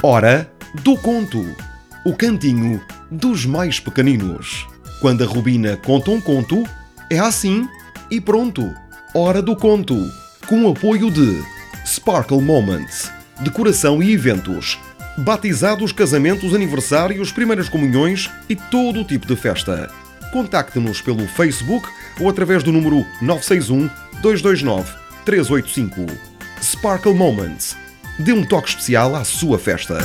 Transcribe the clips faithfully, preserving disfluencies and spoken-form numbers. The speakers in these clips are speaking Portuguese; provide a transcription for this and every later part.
Hora do Conto, o cantinho dos mais pequeninos. Quando a Rubina conta um conto, é assim e pronto. Hora do Conto, com o apoio de Sparkle Moments, decoração e eventos, batizados, casamentos, aniversários, primeiras comunhões e todo o tipo de festa. Contacte-nos pelo Facebook ou através do número nove seis um, dois dois nove, três oito cinco. Sparkle Moments. Dê um toque especial à sua festa.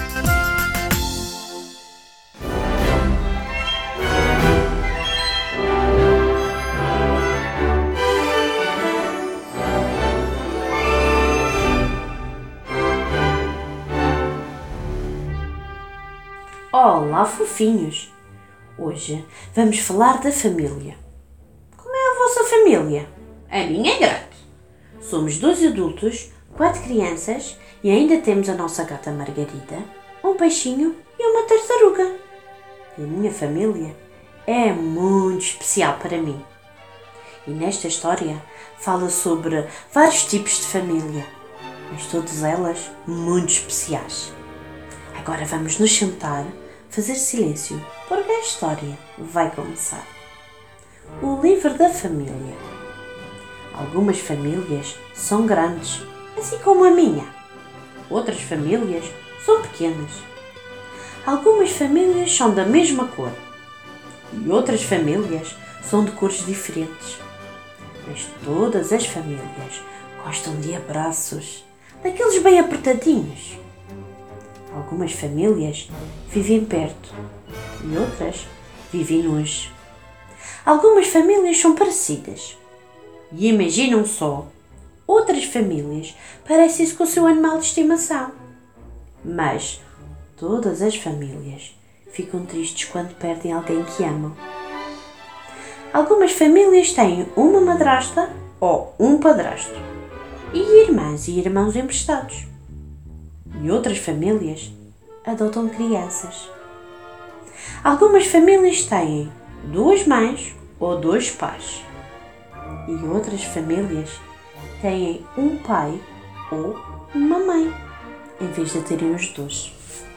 Olá, fofinhos! Hoje vamos falar da família. Como é a vossa família? A minha é grande. Somos dois adultos, quatro crianças e ainda temos a nossa gata Margarida, um peixinho e uma tartaruga. E a minha família é muito especial para mim. E nesta história fala sobre vários tipos de família, mas todas elas muito especiais. Agora vamos nos sentar, fazer silêncio, porque a história vai começar. O livro da família. Algumas famílias são grandes, assim como a minha. Outras famílias são pequenas. Algumas famílias são da mesma cor e outras famílias são de cores diferentes. Mas todas as famílias gostam de abraços, daqueles bem apertadinhos. Algumas famílias vivem perto e outras vivem longe. Algumas famílias são parecidas. E imaginam só, outras famílias parecem-se com o seu animal de estimação. Mas todas as famílias ficam tristes quando perdem alguém que amam. Algumas famílias têm uma madrasta ou um padrasto e irmãs e irmãos emprestados. E outras famílias adotam crianças. Algumas famílias têm duas mães ou dois pais. E outras famílias têm um pai ou uma mãe, em vez de terem os dois.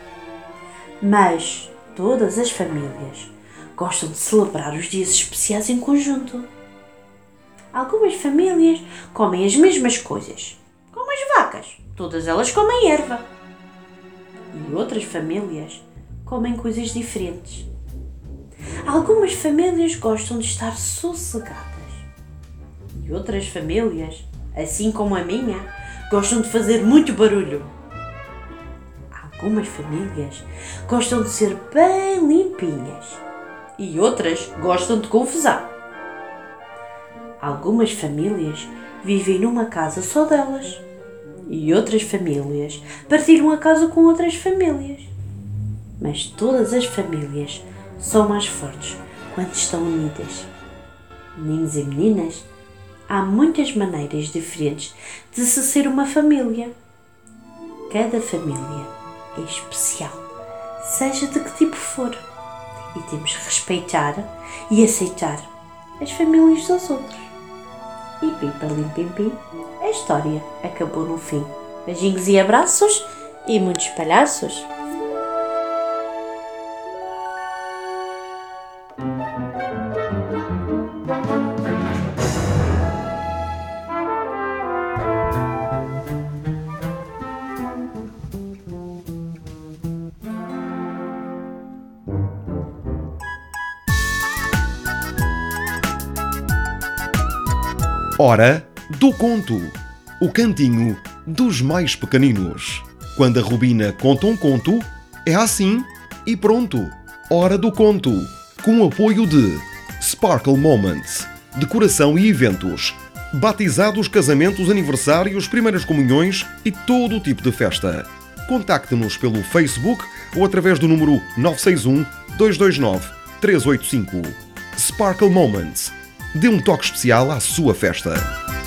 Mas todas as famílias gostam de celebrar os dias especiais em conjunto. Algumas famílias comem as mesmas coisas, como as vacas, todas elas comem erva. E outras famílias comem coisas diferentes. Algumas famílias gostam de estar sossegadas. E outras famílias, assim como a minha, gostam de fazer muito barulho. Algumas famílias gostam de ser bem limpinhas e outras gostam de confusão. Algumas famílias vivem numa casa só delas e outras famílias partilham a casa com outras famílias. Mas todas as famílias são mais fortes quando estão unidas. Meninos e meninas, há muitas maneiras diferentes de se ser uma família. Cada família é especial, seja de que tipo for. E temos que respeitar e aceitar as famílias dos outros. E pim, palim, pim, pim, a história acabou no fim. Beijinhos e abraços e muitos palhaços. Hora do Conto, o cantinho dos mais pequeninos. Quando a Rubina conta um conto, é assim e pronto. Hora do Conto, com o apoio de Sparkle Moments, decoração e eventos, batizados, casamentos, aniversários, primeiras comunhões e todo o tipo de festa. Contacte-nos pelo Facebook ou através do número nove seis um, dois dois nove, três oito cinco. Sparkle Moments. Dê um toque especial à sua festa.